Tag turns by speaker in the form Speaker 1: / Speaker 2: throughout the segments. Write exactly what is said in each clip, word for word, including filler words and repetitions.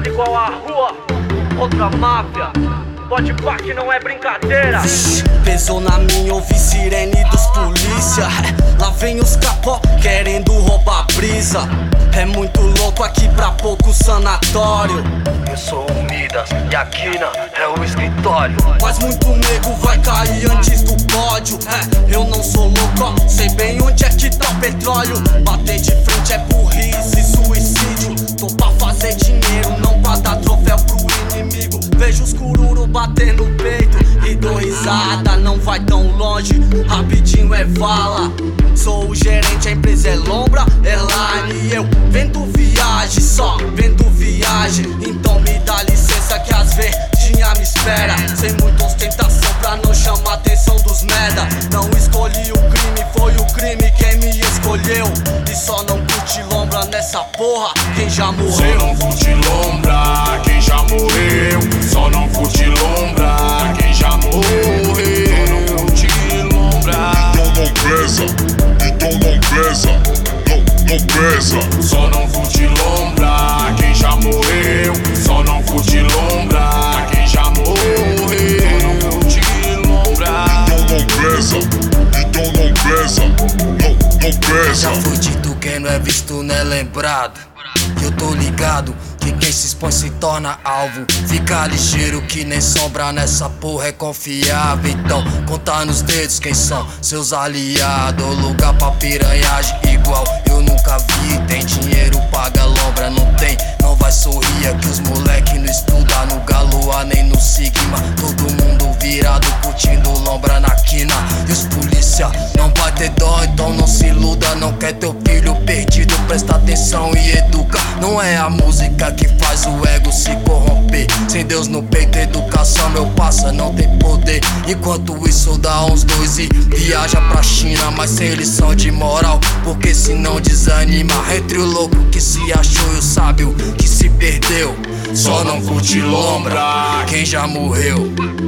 Speaker 1: pesado igual a rua contra a máfia. Pode pá que não é brincadeira.
Speaker 2: Pesou na minha, ouvi sirene dos polícia. Lá vem os capó querendo roubar brisa. É muito louco aqui pra pouco sanatório.
Speaker 1: Eu sou o Midas e a quina é o escritório.
Speaker 2: Mas muito nego vai cair antes do pódio. É, eu não sou louco, ó, sei bem onde é que tá o petróleo. Bater de frente é burrice e suicídio. Tô pra fazer dinheiro, não pra dar troféu pro inimigo. Vejo os cururu bater no peito e dou risada, não vai tão longe, rapidinho é vala. Sou o gerente, a empresa é Lombra, é Line. E eu vendo viagem, só vendo viagem. Então me dá licença que as verdinhas me espera. Sem muita ostentação pra não chamar a atenção dos merda. Não escolhi o crime, foi o crime quem me escolheu. E só não curte Lombra nessa porra quem já morreu.
Speaker 3: Só não curte Lombra quem já morreu. Só não curte Lombra quem já morreu. Só não curte Lombra.
Speaker 4: Então não pesa, então não pesa, não, não pesa.
Speaker 3: Só não curte Lombra quem já morreu. Só não curte Lombra quem já morreu. Só não curte Lombra.
Speaker 4: Então não pesa, então não pesa, não, não pesa.
Speaker 2: Já foi dito, quem não é visto não é lembrado. Eu tô ligado que quem se expõe se torna alvo. Fica ligeiro que nem sombra nessa porra é confiável. Então conta nos dedos quem são seus aliados. Lugar pra piranhagem igual eu nunca vi. Tem dinheiro, paga Lombra, não tem, não vai sorrir. Aqui os moleque não estuda no Galoa nem no Sigma. Todo mundo virado curtindo Lombra na quina. E os polícia não vai ter dó, então não se iluda. Não quer teu filho perdido, presta atenção e educa. Não é a música que faz o ego se corromper. Sem Deus no peito, educação meu passa, não tem poder. Enquanto isso dá uns dois e viaja pra China. Mas sem lição de moral, porque senão desanima. Entre o louco que se achou e o sábio que se perdeu. Só não curte Lombra quem já morreu.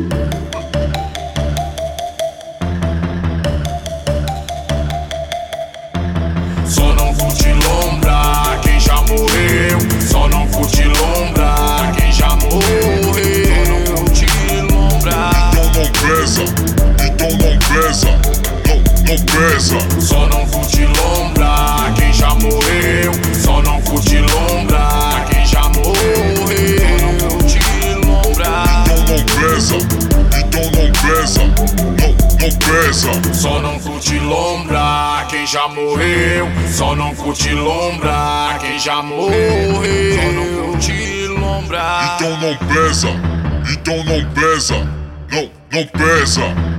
Speaker 3: Só não curte Lombra quem já morreu. Só não curte Lombra quem já morreu. Só não curte Lombra.
Speaker 4: Então não pesa, então não pesa, não, não pesa.
Speaker 3: Só não curte Lombra quem já morreu. Só não curte Lombra quem já morreu. Só não curte Lombra.
Speaker 4: Então não pesa, então não pesa, não, não pesa.
Speaker 3: Só não curte Lombra quem já morreu. Só não curte Lombra quem já morreu. Só não curte Lombra.
Speaker 4: Então não pesa, então não pesa, não, não pesa.